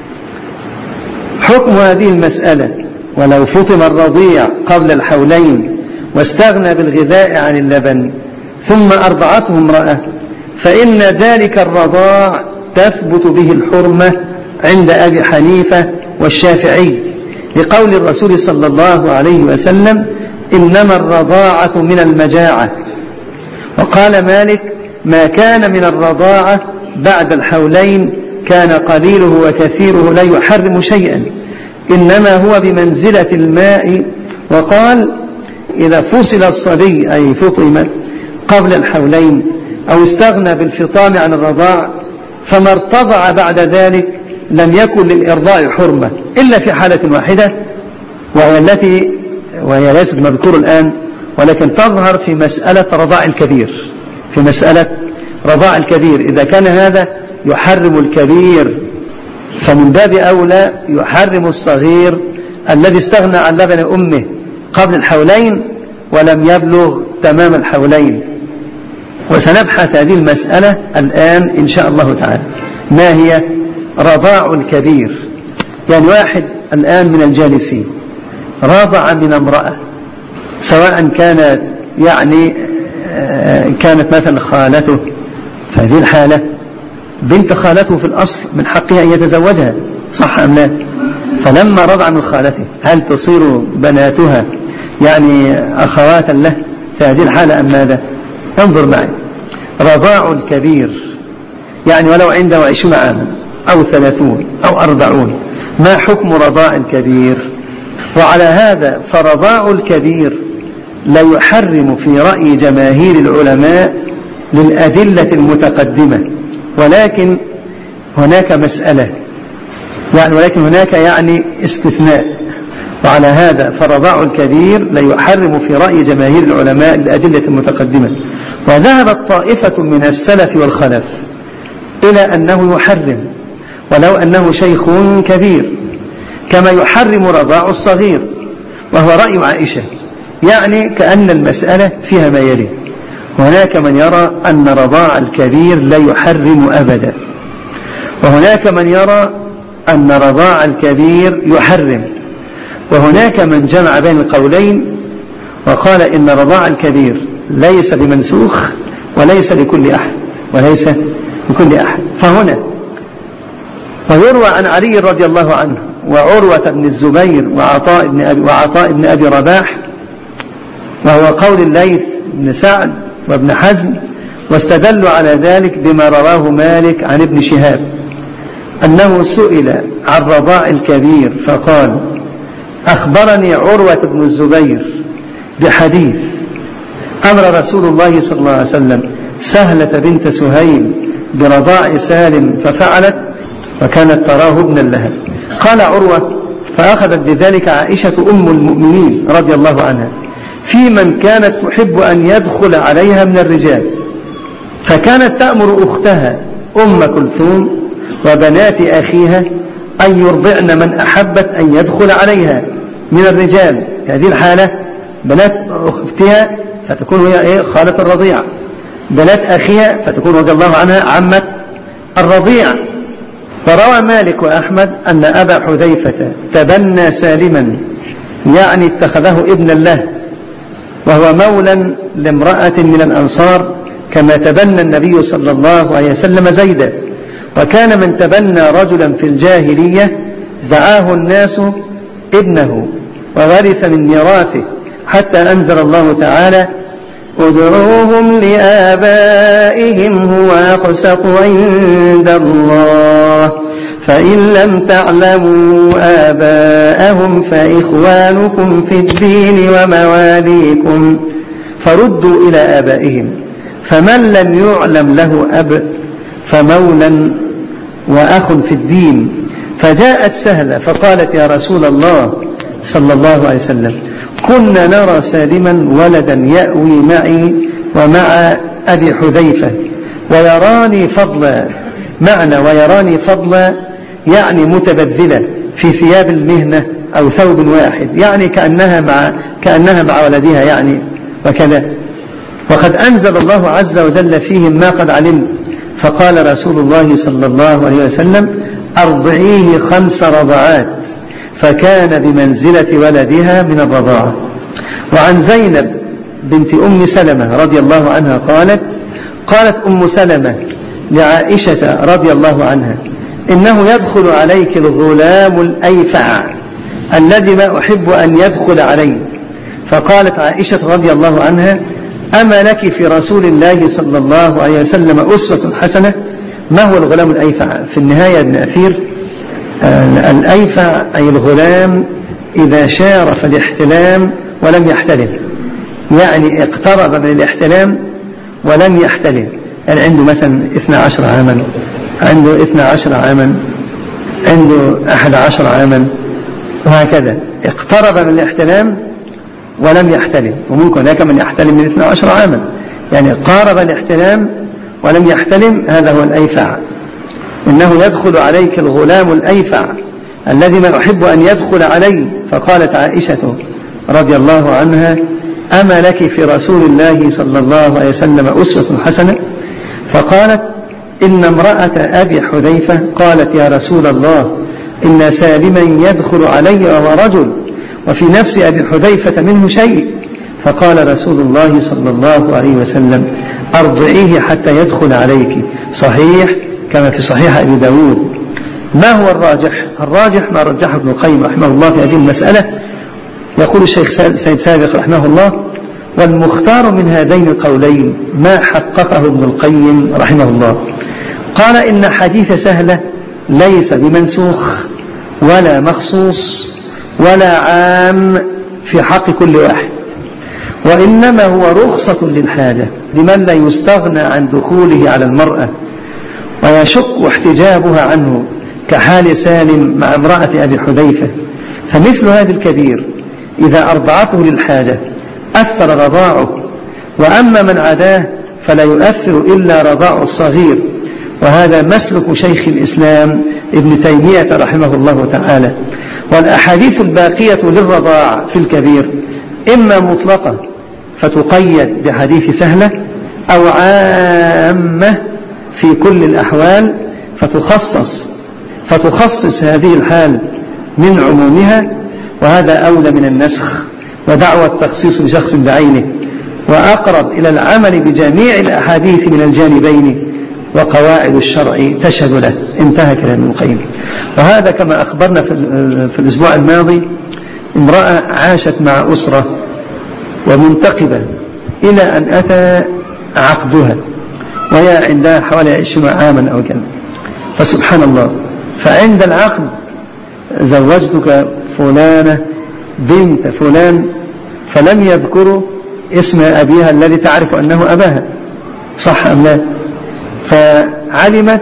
حكم هذه المسألة: ولو فطم الرضيع قبل الحولين واستغنى بالغذاء عن اللبن ثم أرضعته امرأة فإن ذلك الرضاع تثبت به الحرمة عند أبي حنيفة والشافعي، لقول الرسول صلى الله عليه وسلم: إنما الرضاعة من المجاعة. وقال مالك: ما كان من الرضاعة بعد الحولين كان قليله وكثيره لا يحرم شيئا، إنما هو بمنزلة الماء. وقال: إذا فصل الصبي أي فطم قبل الحولين أو استغنى بالفطام عن الرضاع فما ارتضع بعد ذلك لم يكن للإرضاع حرمة إلا في حالة واحدة، وهي ليست مذكور الآن، ولكن تظهر في مسألة رضاع الكبير. في مسألة رضاع الكبير إذا كان هذا يحرم الكبير فمن باب أولى يحرم الصغير الذي استغنى عن لبن أمه قبل الحولين ولم يبلغ تمام الحولين. وسنبحث هذه المسألة الآن إن شاء الله تعالى. ما هي رضاع الكبير؟ يعني واحد الآن من الجالسين رضع من امرأة، سواء كانت كانت مثلا خالته، فهذه الحالة بنت خالته في الأصل من حقها أن يتزوجها، صح أم لا؟ فلما رضع من خالته هل تصير بناتها أخوات له في هذه الحالة أم ماذا؟ انظر معي. رضاع الكبير ولو عنده 20 عاما أو 30 أو 40، ما حكم رضاع الكبير؟ وعلى هذا فرضاع الكبير لا يحرم في رأي جماهير العلماء للأدلة المتقدمة، ولكن هناك مسألة ولكن هناك استثناء. وعلى هذا فرضاع الكبير لا يحرم في رأي جماهير العلماء للأدلة المتقدمة. وذهبت طائفة من السلف والخلف إلى أنه يحرم ولو أنه شيخ كبير، كما يحرم رضاع الصغير، وهو رأي عائشة، كأن المسألة فيها ما يلي. هناك من يرى أن رضاع الكبير لا يحرم أبدا، وهناك من يرى أن رضاع الكبير يحرم، وهناك من جمع بين القولين وقال إن رضاع الكبير ليس بمنسوخ وليس لكل أحد. فهنا ويروى عن علي رضي الله عنه وعروة بن الزبير وعطاء بن أبي رباح، وهو قول الليث بن سعد وابن حزم، واستدلوا على ذلك بما رواه مالك عن ابن شهاب أنه سئل عن رضاع الكبير فقال: أخبرني عروة بن الزبير بحديث أمر رسول الله صلى الله عليه وسلم سهلة بنت سهيل برضاع سالم ففعلت، وكانت تراه ابنا لها. قال عروة: فأخذت بذلك عائشة أم المؤمنين رضي الله عنها في من كانت تحب أن يدخل عليها من الرجال، فكانت تأمر أختها أم كلثوم وبنات أخيها أن يرضعن من أحبت أن يدخل عليها من الرجال. في هذه الحالة بنات أختها فتكون هي خالة الرضيع، بنات أخيها فتكون رضي الله عنها عمة الرضيع. وروى مالك وأحمد أن أبا حذيفة تبنى سالما، يعني اتخذه ابنا له، وهو مولى لامرأة من الأنصار كما تبنى النبي صلى الله عليه وسلم زيدا. وكان من تبنى رجلا في الجاهلية دعاه الناس ابنه وورث من ميراثه، حتى أنزل الله تعالى: ادعوهم لآبائهم هو أقسط عند الله فإن لم تعلموا آباءهم فإخوانكم في الدين ومواليكم فردوا إلى آبائهم، فمن لم يعلم له أب فمولى وأخ في الدين. فجاءت سهلة فقالت: يا رسول الله صلى الله عليه وسلم، كنا نرى سالما ولدا يأوي معي ومع أبي حذيفة ويراني فضلا، معنى ويراني فضلا يعني متبذلة في ثياب المهنة أو ثوب واحد، يعني كأنها مع ولدها يعني وكذا. وقد أنزل الله عز وجل فيهم ما قد علمت، فقال رسول الله صلى الله عليه وسلم: أرضعيه 5 رضعات، فكان بمنزلة ولدها من الرضاعة. وعن زينب بنت أم سلمة رضي الله عنها قالت أم سلمة لعائشة رضي الله عنها: إنه يدخل عليك الغلام الأيفع الذي ما أحب أن يدخل علي. فقالت عائشة رضي الله عنها: أما لك في رسول الله صلى الله عليه وسلم أسوة حسنة؟ ما هو الغلام الأيفع؟ في النهاية ابن أثير: الأيفع أي الغلام إذا شارف الاحتلام ولم يحتلم، يعني اقترب من الاحتلام ولم يحتلم، يعني عنده مثلا 12 عاما، عنده 12 عاما، عنده 11 عاما، وهكذا اقترب من الاحتلام ولم يحتلم. وممكن هناك من يحتلم من 12 عاما، يعني قارب الاحتلام ولم يحتلم، هذا هو الأيفع. إنه يدخل عليك الغلام الأيفع الذي ما أحب أن يدخل علي. فقالت عائشة رضي الله عنها: أما لك في رسول الله صلى الله عليه وسلم أسوة حسنة؟ فقالت: إن امرأة أبي حذيفة قالت: يا رسول الله، إن سالما يدخل علي وهو رجل، وفي نفس أبي حذيفة منه شيء. فقال رسول الله صلى الله عليه وسلم: أرضعيه حتى يدخل عليك. صحيح كما في صحيح أبي داود. ما هو الراجح؟ الراجح ما رجحه ابن القيم رحمه الله في هذه المسألة. يقول الشيخ سيد سابق رحمه الله: والمختار من هذين القولين ما حققه ابن القيم رحمه الله. قال: إن حديث سهلة ليس بمنسوخ ولا مخصوص ولا عام في حق كل واحد، وإنما هو رخصة للحاجة لمن لا يستغنى عن دخوله على المرأة ويشق احتجابها عنه، كحال سالم مع امرأة أبي حذيفة. فمثل هذا الكبير إذا أرضعته للحاجة أثر رضاعه، وأما من عداه فلا يؤثر إلا رضاع الصغير. وهذا مسلك شيخ الإسلام ابن تيمية رحمه الله تعالى. والأحاديث الباقية للرضاع في الكبير إما مطلقة فتقيد بحديث سهلة، أو عامة في كل الأحوال فتخصص هذه الحال من عمومها، وهذا أولى من النسخ ودعوى التخصيص بشخص بعينه، وأقرب إلى العمل بجميع الأحاديث من الجانبين، وقواعد الشرع تشهد له. انتهى كلام ابن القيم. وهذا كما أخبرنا في الأسبوع الماضي، امرأة عاشت مع أسرة ومنتقبة إلى أن أتى عقدها وهي عندها حوالي 20 عاما أو كذا، فسبحان الله، فعند العقد زوجتك فلانة بنت فلان، فلم يذكروا اسم أبيها الذي تعرف أنه أباها، صح أم لا؟ فعلمت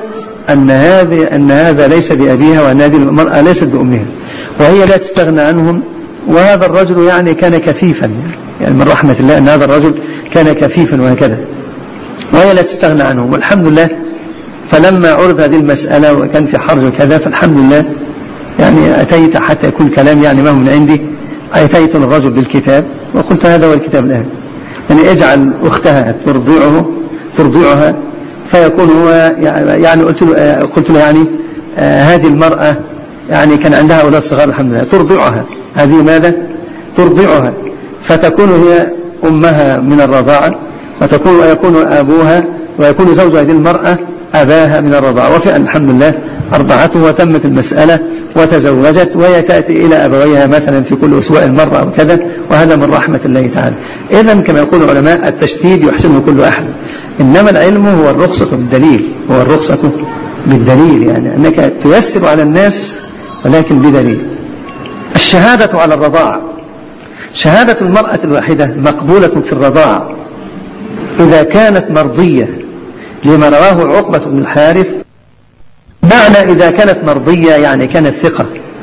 أن هذا ليس بأبيها وأن هذه المرأة ليست بأمها، وهي لا تستغنى عنهم. وهذا الرجل يعني كان كفيفا، يعني من رحمة الله أن هذا الرجل كان كفيفا وهكذا، وهي لا تستغنى عنهم، والحمد لله. فلما عرض هذه المسألة وكان في حرج وكذا، فالحمد لله يعني أتيت حتى يكون كلام يعني ما هو من عندي، أتيت الرجل بالكتاب وقلت هذا هو الكتاب الآن، يعني اجعل أختها ترضعها، فيكون هو يعني قلت له يعني هذه المرأة يعني كان عندها أولاد صغار الحمد لله، ترضعها، هذه ماذا؟ ترضعها، فتكون هي أمها من الرضاعة، ويكون أبوها ويكون زوج هذه المرأة أباها من الرضاعة، وفعلا الحمد لله أرضعته وتمت المسألة وتزوجت، وهي تأتي إلى أبويها مثلا في كل أسبوع مرة أو كذا، وهذا من رحمة الله تعالى. إذن كما يقول العلماء التشديد يحسنه كل أحد، إنما العلم هو الرخصة بالدليل، هو الرخصة بالدليل، يعني أنك تيسر على الناس ولكن بدليل. الشهادة على الرضاعة، شهادة المرأة الواحدة مقبولة في الرضاعة إذا كانت مرضية، لما رواه عقبة بن الحارث. معنى إذا كانت مرضية يعني كانت ثقة.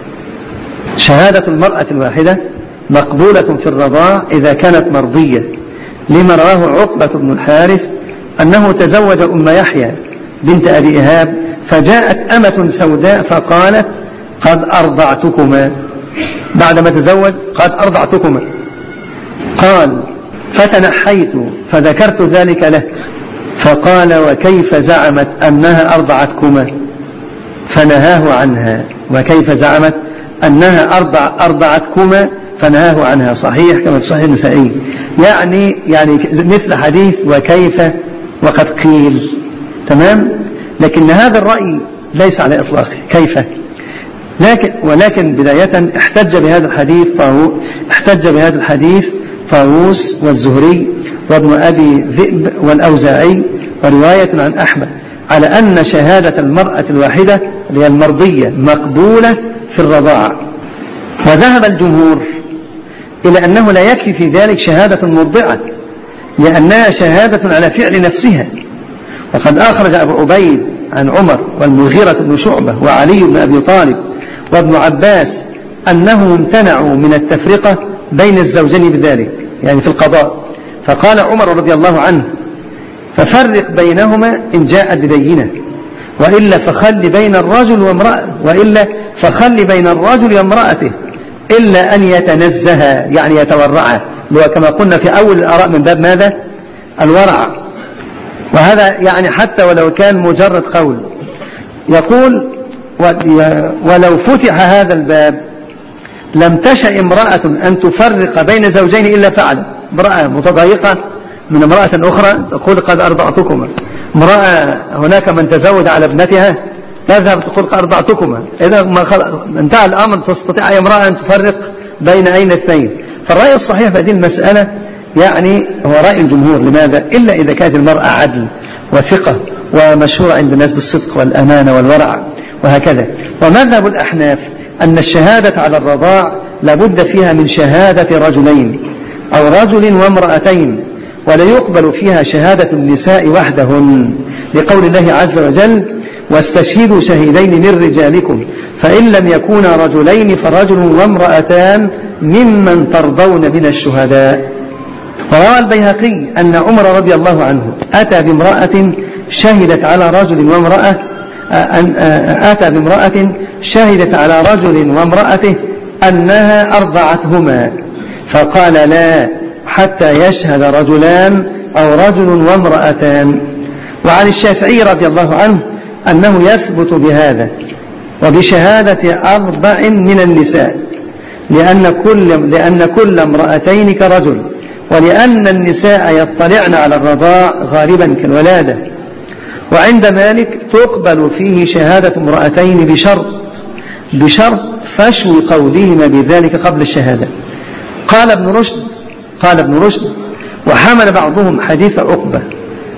شهادة المرأة الواحدة مقبولة في الرضاع إذا كانت مرضية، لما رواه عقبة بن الحارث أنه تزوج أم يحيى بنت أبي إيهاب، فجاءت أمة سوداء فقالت قد أرضعتكما، بعدما تزوج قد أرضعتكما، قال فتنحيت فذكرت ذلك له، فقال وكيف زعمت أنها أرضعتكما، فنهاه عنها، وكيف زعمت أنها أرضعتكما فنهاه عنها، صحيح كما في صحيح النسائي، يعني مثل حديث وكيف وقد قيل، تمام. لكن هذا الرأي ليس على إطلاقه، كيف، ولكن بداية احتج بهذا الحديث طاووس والزهري وابن أبي ذئب والأوزاعي ورواية عن أحمد على أن شهادة المرأة الواحدة اللي هي المرضية مقبولة في الرضاعة. وذهب الجمهور إلى أنه لا يكفي في ذلك شهادة المرضعة، لأنها شهادة على فعل نفسها. وقد أخرج أبو عبيد عن عمر والمغيرة بن شعبة وعلي بن أبي طالب وابن عباس أنهم امتنعوا من التفرقة بين الزوجين بذلك، يعني في القضاء. فقال عمر رضي الله عنه ففرق بينهما إن جاءت ببينة، وإلا فخل بين الرجل وامرأته إلا أن يتنزها، يعني يتورعا، كما قلنا في أول الآراء من باب ماذا؟ الورع. وهذا يعني حتى ولو كان مجرد قول. يقول ولو فتح هذا الباب لم تشأ امرأة أن تفرق بين زوجين إلا فعل. امرأة متضايقة من امرأة أخرى تقول قد أرضعتكما، امرأة هناك من تزوج على ابنتها تذهب تقول قد أرضعتكما، إذا ما انتهى الأمر تستطيع أي امرأة أن تفرق بين أين اثنين. فالرأي الصحيح في هذه المسألة يعني هو رأي الجمهور. لماذا؟ إلا إذا كانت المرأة عدل وثقة ومشهورة عند الناس بالصدق والأمانة والورع وهكذا. ومذهب الأحناف أن الشهادة على الرضاع لابد فيها من شهادة رجلين أو رجل وامرأتين، ولا يقبل فيها شهادة النساء وحدهن، لقول الله عز وجل واستشهدوا شهيدين من رجالكم فإن لم يكونا رجلين فرجل وامرأتان ممن ترضون من الشهداء. وروى البيهقي أن عمر رضي الله عنه أتى بامرأة شهدت على رجل وامرأته أنها أرضعتهما، فقال لا حتى يشهد رجلان أو رجل وامرأتان. وعن الشافعي رضي الله عنه أنه يثبت بهذا وبشهادة 4 من النساء، لأن كل امرأتين كرجل، ولأن النساء يطلعن على الرضاع غالبا كالولادة. وعند مالك تقبل فيه شهادة امرأتين بشرط فشو قولهما بذلك قبل الشهادة. قال ابن رشد وحمل بعضهم حديث عقبة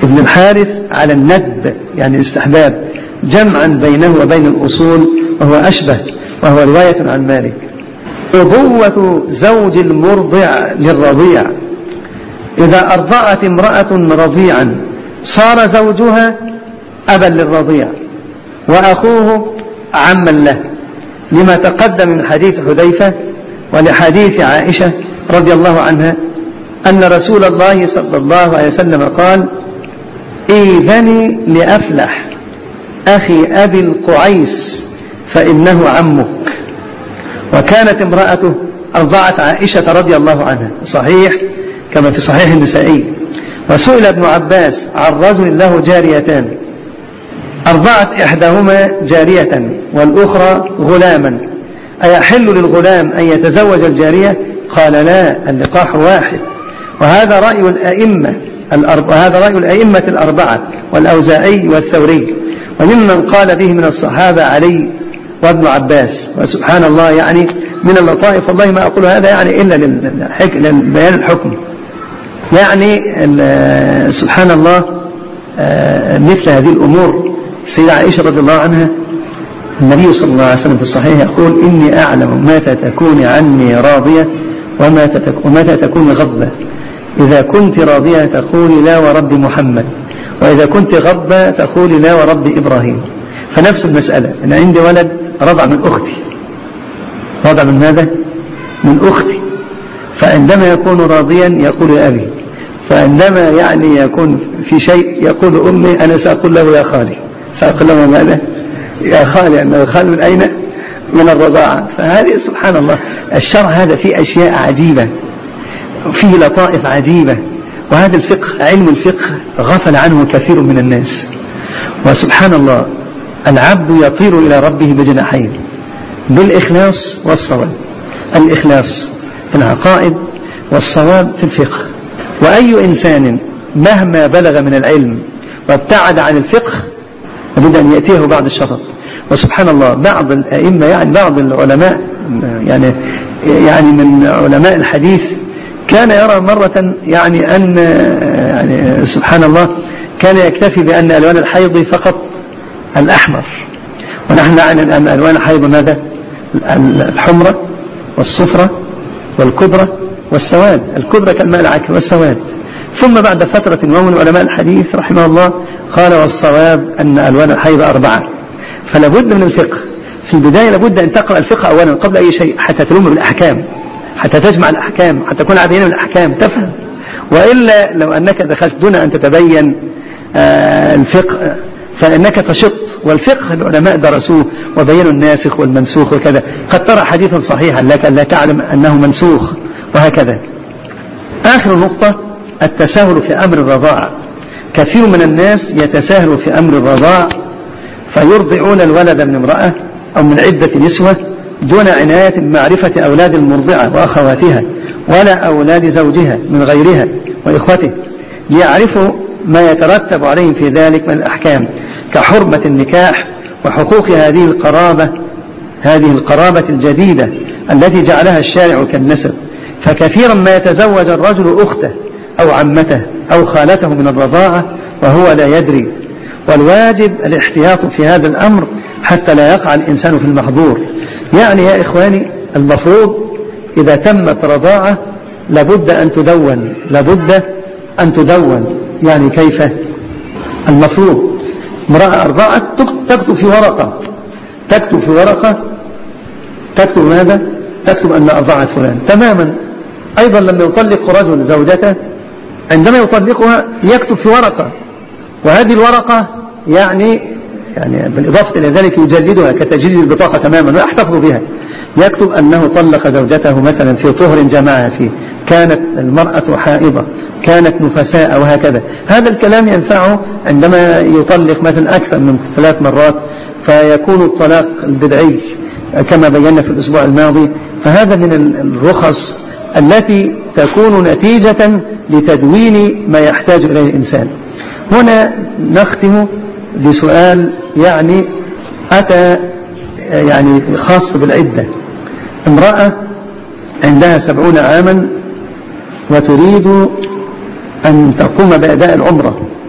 ابن الحارث على الندب يعني الاستحباب جمعا بينه وبين الأصول وهو أشبه، وهو رواية عن مالك. أبوة زوج المرضع للرضيع: إذا أرضعت امرأة رضيعا صار زوجها أبا للرضيع وأخوه عما له، لما تقدم من حديث حذيفة ولحديث عائشة رضي الله عنها أن رسول الله صلى الله عليه وسلم قال: إيذني لأفلح أخي أبي القعيس فإنه عمك. وكانت امرأته أرضعت عائشة رضي الله عنها، صحيح كما في صحيح النسائي. وسئل ابن عباس عن رجل له جاريتان أرضعت إحداهما جارية والأخرى غلاما، أيحل للغلام أن يتزوج الجارية؟ قال: لا، اللقاح واحد. وهذا رأي الأئمة الأربعة والأوزاعي والثوري، وممن قال به من الصحابة علي وابن عباس. وسبحان الله يعني من اللطائف، والله ما أقول هذا يعني إلا لبيان الحكم. يعني سبحان الله مثل هذه الأمور. السيدة عائشة رضي الله عنها النبي صلى الله عليه وسلم في الصحيح يقول: إني أعلم متى تكوني عني راضية ومتى تكوني غضبة. إذا كنت راضية تقولي لا ورب محمد، وإذا كنت غضبة تقولي لا ورب إبراهيم. فنفس المسألة، أنا عندي ولد رضع من أختي. رضع من ماذا؟ من أختي. فعندما يكون راضيا يقول يا أبي، فعندما يعني يكون في شيء يقول أمي أنا سأقول له يا خالي. سأقول له ماذا؟ يا خالي. أنه خال من أين؟ من الرضاعة. فهذه سبحان الله الشرع هذا فيه أشياء عجيبة، فيه لطائف عجيبة. وهذا الفقه، علم الفقه، غفل عنه كثير من الناس. وسبحان الله العبد يطير إلى ربه بجناحين: بالإخلاص والصواب. الإخلاص في العقائد والصواب في الفقه. وأي إنسان مهما بلغ من العلم وابتعد عن الفقه لابد أن يأتيه بعض الشطط. وسبحان الله بعض الأئمة يعني بعض العلماء يعني من علماء الحديث كان يرى مرة يعني أن يعني سبحان الله كان يكتفي بأن ألوان الحيض فقط الأحمر، ونحن نعلم أن ألوان الحيض ماذا؟ الحمرة والصفرة والكدرة والسواد. الكدرة كالماء العكر والسواد. ثم بعد فترة ومن علماء الحديث رحمه الله قال: والصواب أن ألوان الحيض 4. فلا بد من الفقه في البداية، لابد أن تقرأ الفقه أولا قبل أي شيء حتى تلم بالأحكام، حتى تجمع الأحكام، حتى تكون عدينا من الأحكام تفهم. وإلا لو أنك دخلت دون أن تتبين الفقه فإنك تشط. والفقه العلماء درسوه وبينوا الناسخ والمنسوخ وكذا. قد ترى حديثا صحيحا لك لا تعلم أنه منسوخ وهكذا. آخر نقطة التساهل في أمر الرضاعة. كثير من الناس يتساهل في أمر الرضاع فيرضعون الولد من امرأة أو من عدة نسوة دون عناية بمعرفة أولاد المرضعة وأخواتها ولا أولاد زوجها من غيرها وإخوته، ليعرفوا ما يترتب عليهم في ذلك من الأحكام كحرمة النكاح وحقوق هذه القرابة الجديدة التي جعلها الشارع كالنسب. فكثيرا ما يتزوج الرجل أخته أو عمته أو خالته من الرضاعة وهو لا يدري. والواجب الاحتياط في هذا الأمر حتى لا يقع الإنسان في المحظور. يعني يا إخواني المفروض إذا تمت رضاعة لابد أن تدون. يعني كيف؟ المفروض امرأة أرضعت تكتب في ورقة تكتب ماذا؟ تكتب أن أرضعت فلان تماما. أيضا لما يطلق رجل زوجته عندما يطلقها يكتب في ورقة، وهذه الورقة يعني بالإضافة إلى ذلك يجددها كتجديد البطاقة تماما ويحتفظ بها. يكتب أنه طلق زوجته مثلا في طهر جمعها فيه، كانت المرأة حائضة، كانت نفساء وهكذا. هذا الكلام ينفعه عندما يطلق مثلا أكثر من 3 مرات فيكون الطلاق البدعي كما بينا في الأسبوع الماضي. فهذا من الرخص التي تكون نتيجة لتدوين ما يحتاج إليه الإنسان. هنا نختم بسؤال أتى خاص بالعدة. امرأة عندها 70 عاما وتريد أن تقوم بأداء العمرة،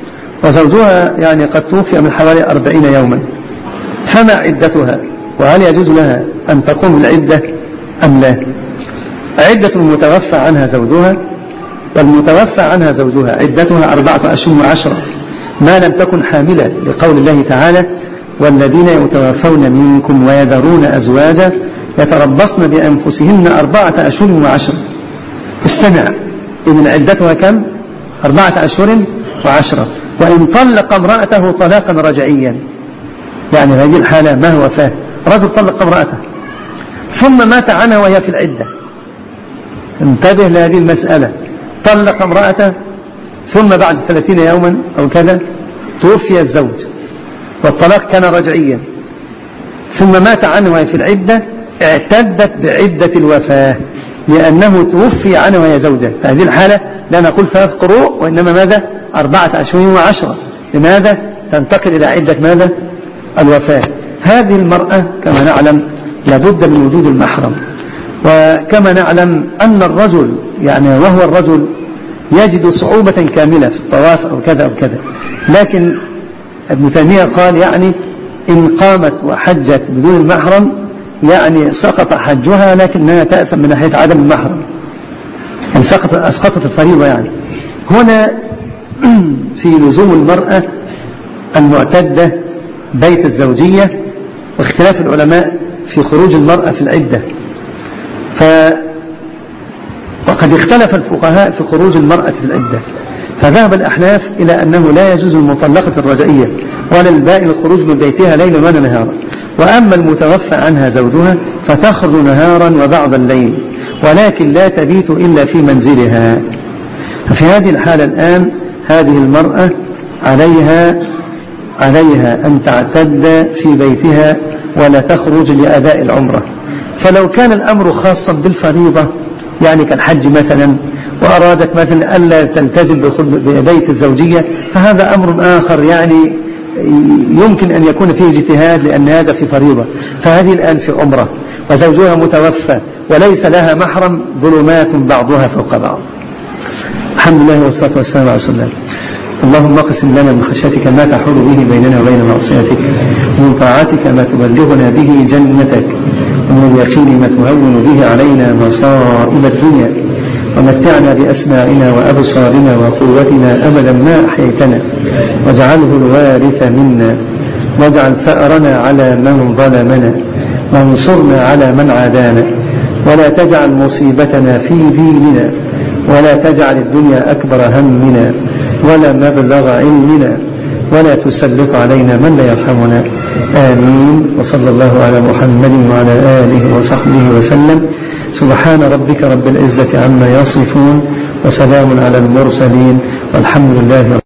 وزوجها يعني قد توفي من حوالي 40 يوما، فما عدتها؟ وهل يجوز لها أن تقوم بالعدة أم لا؟ عدة المتوفى عنها زوجها، والمتوفى عنها زوجها عدتها 4 أشهر و10 ما لم تكن حاملة، لقول الله تعالى: والذين يتوفون منكم ويذرون أزواجا يتربصن بأنفسهن 4 أشهر و10. استمع، إذن عدتها كم؟ 4 أشهر و10. وإن طلق امرأته طلاقا رجعيا، يعني هذه الحالة ما هو فاه، رجل طلق امرأته ثم مات عنها وهي في العدة، انتبه لهذه المسألة، طلق امرأته ثم بعد 30 يوما أو كذا توفي الزوج والطلاق كان رجعيا، ثم مات عنها وهي في العدة، اعتدت بعدة الوفاة لأنه توفي عنها وهي زوجة. فهذه الحالة لا نقول 3 قروء، وإنما ماذا؟ 4 أشهر و10. لماذا؟ تنتقل إلى عدة ماذا؟ الوفاة. هذه المرأة كما نعلم لابد من وجود المحرم، وكما نعلم أن الرجل يعني وهو الرجل يجد صعوبة كاملة في الطواف أو كذا أو كذا، لكن ابن تيمية قال يعني إن قامت وحجت بدون المحرم يعني سقط حجها، لكنها تأثم من ناحية عدم المحرم، يعني أسقطت الفريضة. يعني هنا في لزوم المرأة المعتدة بيت الزوجية، واختلاف العلماء في خروج المرأة في العدة. وقد اختلف الفقهاء في خروج المرأة في العدة، فذهب الأحناف إلى أنه لا يجوز المطلقة الرجعية ولا البائن الخروج من بيتها ليلا ولا نهارا، وأما المتوفى عنها زوجها فتخرج نهارا وبعض الليل، ولكن لا تبيت إلا في منزلها. ففي هذه الحالة الآن هذه المرأة عليها أن تعتد في بيتها ولا تخرج لأداء العمرة. فلو كان الأمر خاصا بالفريضة يعني كالحج مثلا، وأرادت مثلا ألا تلتزم ببيت الزوجية، فهذا أمر آخر يعني يمكن أن يكون فيه اجتهاد لأن هذا في فريضة. فهذه الآن في عمرة وزوجها متوفى وليس لها محرم، ظلمات بعضها فوق بعض. الحمد لله والصلاة والسلام على رسول الله. اللهم اقسم لنا من خشيتك ما تحول به بيننا وبين معصيتك، ومن طاعتك ما تبلغنا به جنتك، ومن اليقين ما تهون به علينا مصائب الدنيا، ومتعنا بأسماعنا وأبصارنا وقوتنا أبدا ما أحييتنا، واجعله الوارث منا، واجعل ثأرنا على من ظلمنا، وانصرنا على من عادانا، ولا تجعل مصيبتنا في ديننا، ولا تجعل الدنيا أكبر همنا ولا مبلغ علمنا، ولا تسلط علينا من لا يرحمنا. آمين. وصلى الله على محمد وعلى آله وصحبه وسلم. سبحان ربك رب العزة عما يصفون، وسلام على المرسلين، والحمد لله.